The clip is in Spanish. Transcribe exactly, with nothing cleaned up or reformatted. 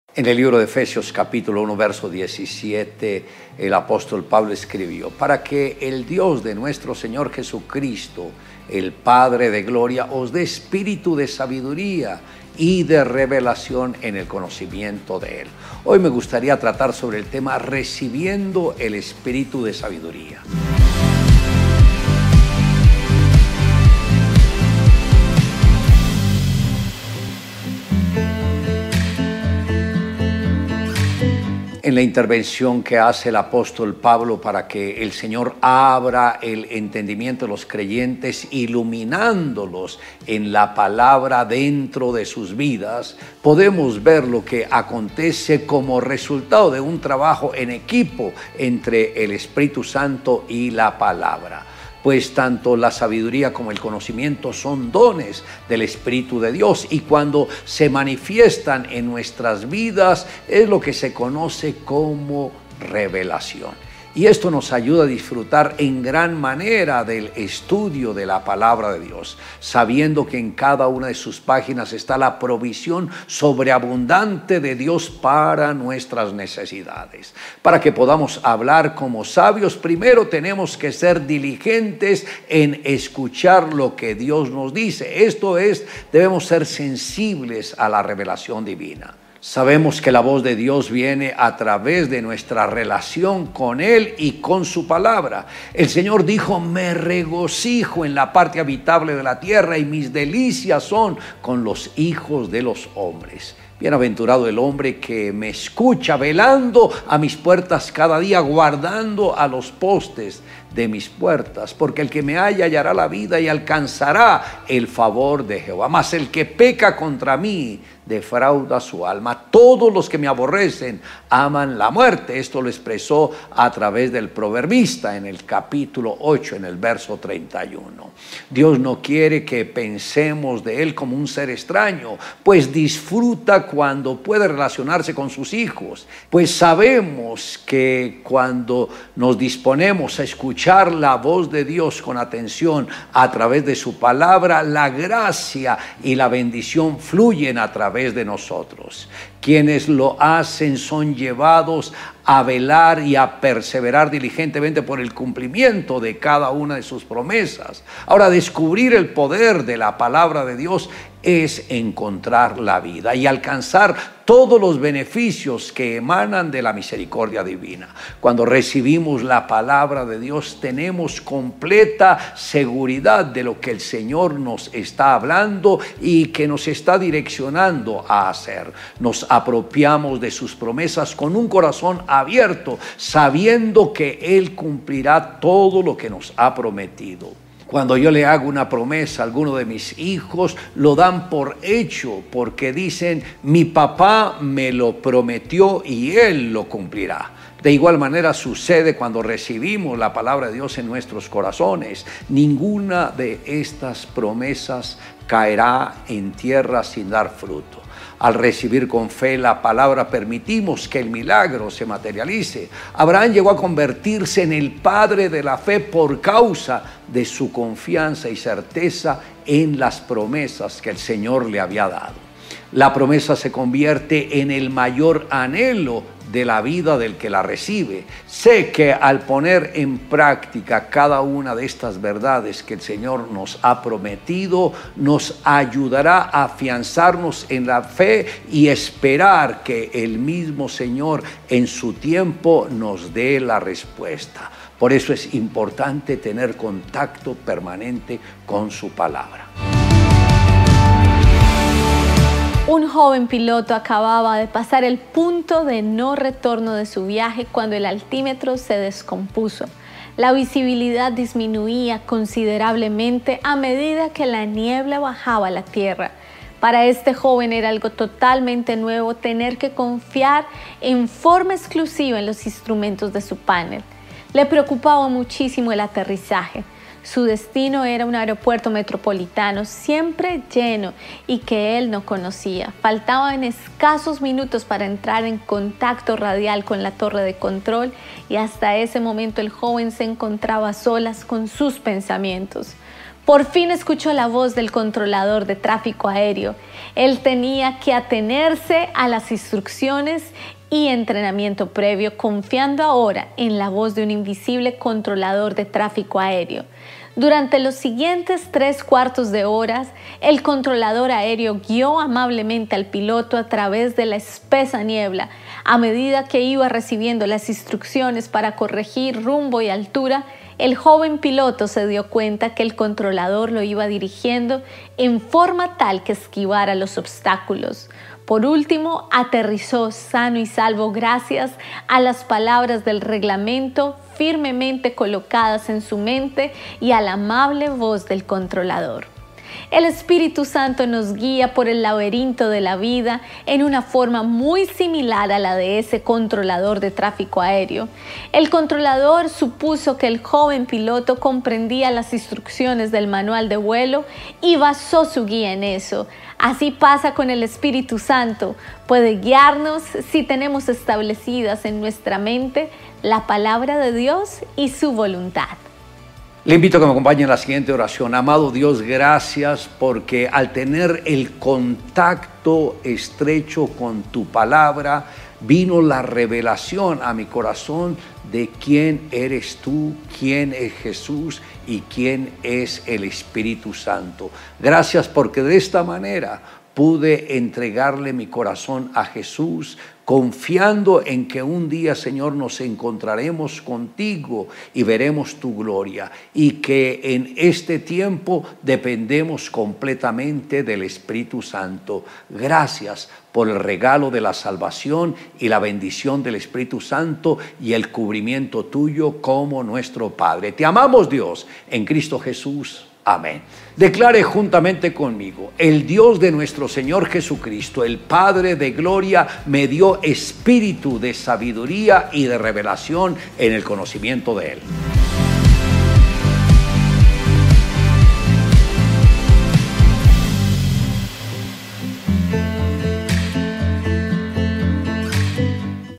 En el libro de Efesios capítulo uno, verso diecisiete, el apóstol Pablo escribió: para que el Dios de nuestro Señor Jesucristo, el Padre de gloria, os dé espíritu de sabiduría y de revelación en el conocimiento de Él. Hoy me gustaría tratar sobre el tema recibiendo el espíritu de sabiduría. En la intervención que hace el apóstol Pablo para que el Señor abra el entendimiento de los creyentes, iluminándolos en la palabra dentro de sus vidas, podemos ver lo que acontece como resultado de un trabajo en equipo entre el Espíritu Santo y la palabra. Pues tanto la sabiduría como el conocimiento son dones del Espíritu de Dios, y cuando se manifiestan en nuestras vidas es lo que se conoce como revelación. Y esto nos ayuda a disfrutar en gran manera del estudio de la palabra de Dios, sabiendo que en cada una de sus páginas está la provisión sobreabundante de Dios para nuestras necesidades. Para que podamos hablar como sabios, primero tenemos que ser diligentes en escuchar lo que Dios nos dice. Esto es, debemos ser sensibles a la revelación divina. Sabemos que la voz de Dios viene a través de nuestra relación con Él y con su palabra. El Señor dijo: me regocijo en la parte habitable de la tierra y mis delicias son con los hijos de los hombres. Bienaventurado el hombre que me escucha, velando a mis puertas cada día, guardando a los postes de mis puertas, porque el que me halla hallará la vida y alcanzará el favor de Jehová. Mas el que peca contra mí defrauda su alma. Todos los que me aborrecen aman la muerte. Esto lo expresó a través del proverbista en el capítulo ocho, en el verso treinta y uno. Dios no quiere que pensemos de Él como un ser extraño, pues disfruta cuando puede relacionarse con sus hijos. Pues sabemos que cuando nos disponemos a escuchar la voz de Dios con atención a través de su palabra, la gracia y la bendición fluyen a través de nosotros. Quienes lo hacen son llevados a velar y a perseverar diligentemente por el cumplimiento de cada una de sus promesas. Ahora, descubrir el poder de la palabra de Dios es encontrar la vida y alcanzar todos los beneficios que emanan de la misericordia divina. Cuando recibimos la palabra de Dios, tenemos completa seguridad de lo que el Señor nos está hablando y que nos está direccionando a hacer. Nos apropiamos de sus promesas con un corazón abierto, sabiendo que Él cumplirá todo lo que nos ha prometido. Cuando yo le hago una promesa a alguno de mis hijos, lo dan por hecho, porque dicen: mi papá me lo prometió y Él lo cumplirá. De igual manera sucede cuando recibimos la palabra de Dios en nuestros corazones. Ninguna de estas promesas caerá en tierra sin dar fruto. Al recibir con fe la palabra, permitimos que el milagro se materialice. Abraham llegó a convertirse en el padre de la fe por causa de su confianza y certeza en las promesas que el Señor le había dado. La promesa se convierte en el mayor anhelo de la vida del que la recibe. Sé que al poner en práctica cada una de estas verdades que el Señor nos ha prometido, nos ayudará a afianzarnos en la fe y esperar que el mismo Señor en su tiempo nos dé la respuesta. Por eso es importante tener contacto permanente con su palabra. Un joven piloto acababa de pasar el punto de no retorno de su viaje cuando el altímetro se descompuso. La visibilidad disminuía considerablemente a medida que la niebla bajaba a la tierra. Para este joven era algo totalmente nuevo tener que confiar en forma exclusiva en los instrumentos de su panel. Le preocupaba muchísimo el aterrizaje. Su destino era un aeropuerto metropolitano siempre lleno y que él no conocía. Faltaban escasos minutos para entrar en contacto radial con la torre de control y hasta ese momento el joven se encontraba a solas con sus pensamientos. Por fin escuchó la voz del controlador de tráfico aéreo. Él tenía que atenerse a las instrucciones y entrenamiento previo, confiando ahora en la voz de un invisible controlador de tráfico aéreo. Durante los siguientes tres cuartos de horas, el controlador aéreo guió amablemente al piloto a través de la espesa niebla. A medida que iba recibiendo las instrucciones para corregir rumbo y altura, el joven piloto se dio cuenta que el controlador lo iba dirigiendo en forma tal que esquivara los obstáculos. Por último, aterrizó sano y salvo gracias a las palabras del reglamento firmemente colocadas en su mente y a la amable voz del controlador. El Espíritu Santo nos guía por el laberinto de la vida en una forma muy similar a la de ese controlador de tráfico aéreo. El controlador supuso que el joven piloto comprendía las instrucciones del manual de vuelo y basó su guía en eso. Así pasa con el Espíritu Santo. Puede guiarnos si tenemos establecidas en nuestra mente la palabra de Dios y su voluntad. Le invito a que me acompañe en la siguiente oración. Amado Dios, gracias porque al tener el contacto estrecho con tu palabra, vino la revelación a mi corazón de quién eres tú, quién es Jesús y quién es el Espíritu Santo. Gracias porque de esta manera pude entregarle mi corazón a Jesús, confiando en que un día, Señor, nos encontraremos contigo y veremos tu gloria, y que en este tiempo dependemos completamente del Espíritu Santo. Gracias por el regalo de la salvación y la bendición del Espíritu Santo y el cubrimiento tuyo como nuestro Padre. Te amamos, Dios, en Cristo Jesús. Amén. Declare juntamente conmigo: el Dios de nuestro Señor Jesucristo, el Padre de gloria, me dio espíritu de sabiduría y de revelación en el conocimiento de Él.